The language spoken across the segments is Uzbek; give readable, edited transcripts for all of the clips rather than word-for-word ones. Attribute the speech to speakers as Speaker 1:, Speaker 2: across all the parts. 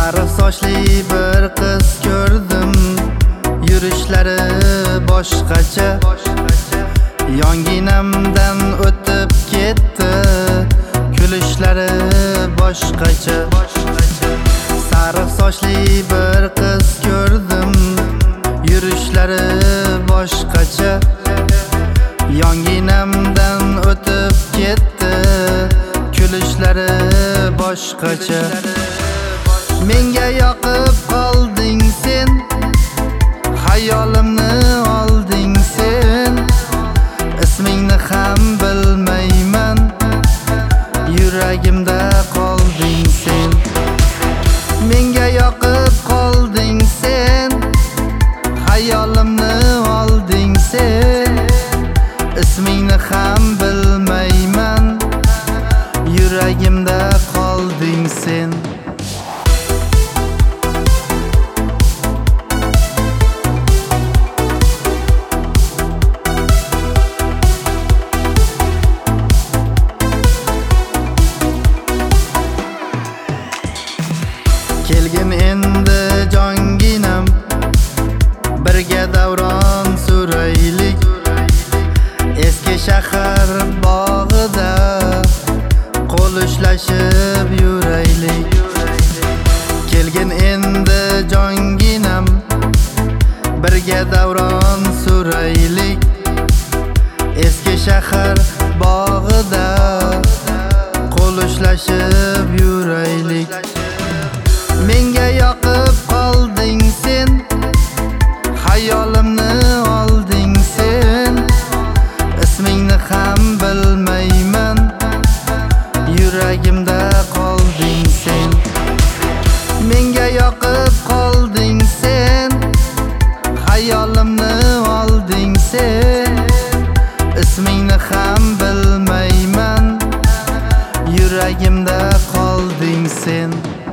Speaker 1: Sariq sochli bir qiz ko'rdim, yurishlari boshqacha. Yonginamdan o'tib ketdi, kulishlari boshqacha. Sariq sochli bir qiz ko'rdim, yurishlari boshqacha. Yonginamdan o'tib ketdi, kulishlari boshqacha. Menga yoqib qolding sen, hayolimni olding sen. Ismingni ham bilmayman, yuragimda qolding sen. Menga yoqib qolding sen, hayolimni olding sen. Ismingni ham bilmayman, yuragimda qolding sen. Kelgin endi jonginam, birga davron suraylik. Eski shahar bog'ida qo'l ushlashib yuraylik. Kelgin endi jonginam, birga davron suraylik. Eski shahar bog'ida qo'l ushlashib yuraylik. Menga yoqib qolding sen, hayolimni olding sen. Ismingni ham bilmayman, yuragimda qolding sen. Menga yoqib qolding sen, hayolimni olding sen. Ismingni ham bilmayman, yuragimda qolding sen.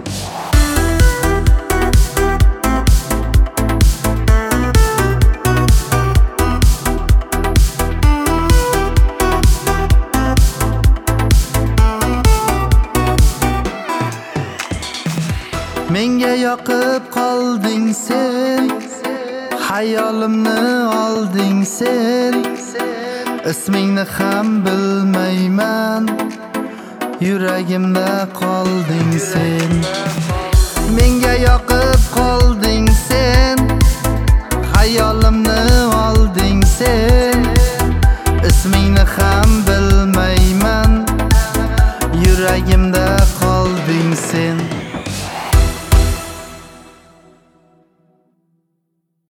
Speaker 1: Menga yoqib qolding sen, hayolimni olding sen. Ismingni ham bilmayman, yuragimda qolding sen. Menga yoqib